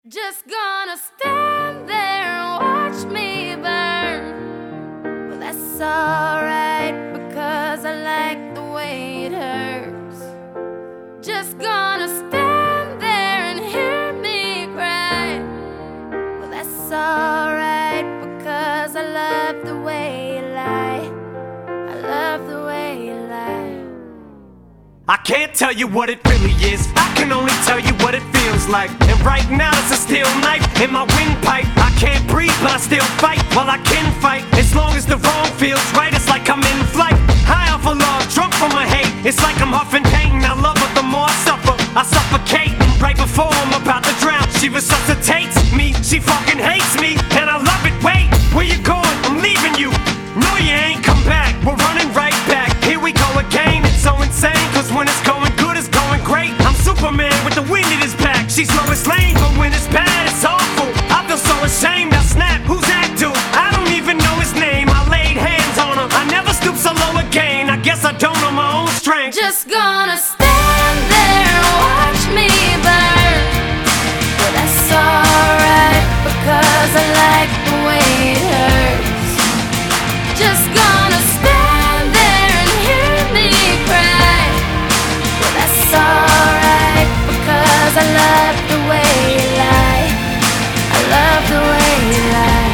Just gonna stand there and watch me burn. Well, that's alright because I like the way it hurts. Just gonna stand there and hear me cry. Well, that's alright because I love the way you lie. I love the way you lie. I can't tell you what it really is, I can only tell you what it feels like. And right now it's a steel knife in my windpipe. I can't breathe but I still fight while I can fight. As long as the wrong feels right, it's like I'm in flight. High off of love, drunk from my hate. It's like I'm huffing pain, I love her the more I suffer. I suffocate, right before I'm about to drown. She resuscitates me, she fucking hates me, and I love it. Wait, where you going? I'm leaving you. No, you ain't come back, we're running right back. Here we go again, it's so insane. Cause when it's going good, it's going great. I'm Superman with the wind in his back. She's Lois Lane, but when it's bad, it's awful. I feel so ashamed, I snap, who's that dude? I don't even know his name, I laid hands on him. I never stoop so low again, I guess I don't know my own strength. Just gonna stand there and watch me burn. Well, that's alright because I like the way it hurts. Just gonna stand there and hear me cry. Well, that's alright because I love the way you lie. I love the way you lie.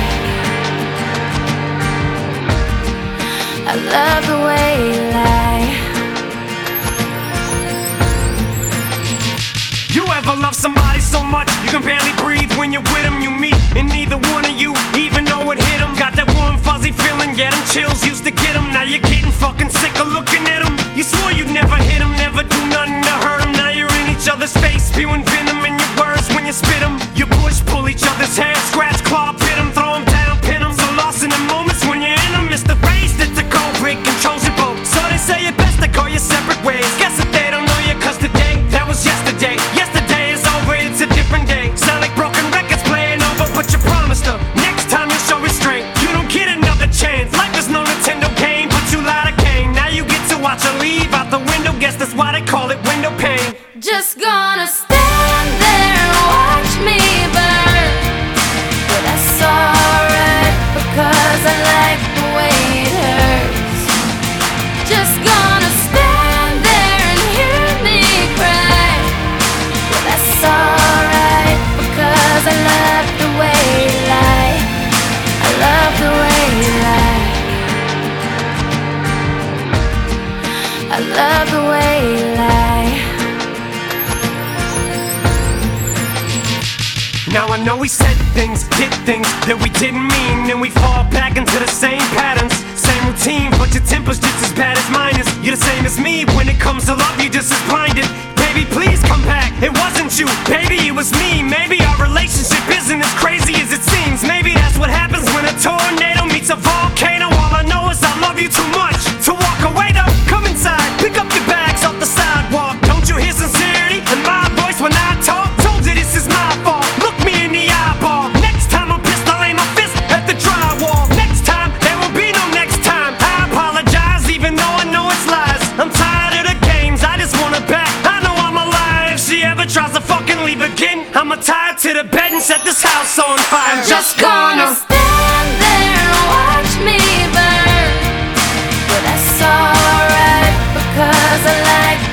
I love the way you lie. You ever love somebody so much you can barely breathe when you're with them? You meet and neither one of you even know it hit them. Got that warm fuzzy feeling, yeah, them chills used to get them. Now you're getting fucking sick of looking at them. You swore you'd never hit them, never do nothing to hurt them. Now you're in each other's face, spewing venom in your words when you spit them. You push, pull each other's hair, scratch, claw, pit them, throw them down, pin them. So lost in the moments when you're in them. It's the race that the cold break controls your boat. So they say it best to go your separate ways. Guess that they don't know you cause today, that was yesterday. Yesterday is over, it's a different day. Sound like broken records playing over, but you promised her next time you'll show restraint. You don't get another chance, life is no Nintendo game, but you lied again. Now you get to watch her leave out the window, guess that's why they call it window pane. Just gonna stand there and watch me burn. Well, that's alright because I like the way it hurts. Just gonna stand there and hear me cry. Well, that's alright because I love the way you lie. I love the way you lie. I love the way you lie. Now I know we said things, did things that we didn't mean, and we fall back into the same patterns, same routine, but your temper's just as bad as mine is. You're the same as me, when it comes to love you're just as blinded. Baby, please come back, it wasn't you, baby, it was me. Maybe our relationship isn't as crazy as it seems. Maybe that's what happens when a tornado meets a volcano. All I know is I love you too much to walk away though. Come inside, pick up your bags off the sidewalk. Don't you hear sincerity in my voice when I talk? Told you this is my fault, look me in the eyeball. Next time I'm pissed, I'll aim my fist at the drywall. Next time, there will be no next time. I apologize even though I know it's lies. I'm tired of the games, I just want her back. I know I'm alive, if she ever tries to fucking leave again, I'ma tie her to the bed and set this house on fire. I'm just gonna stand there and watch me burn. Well, that's alright because I like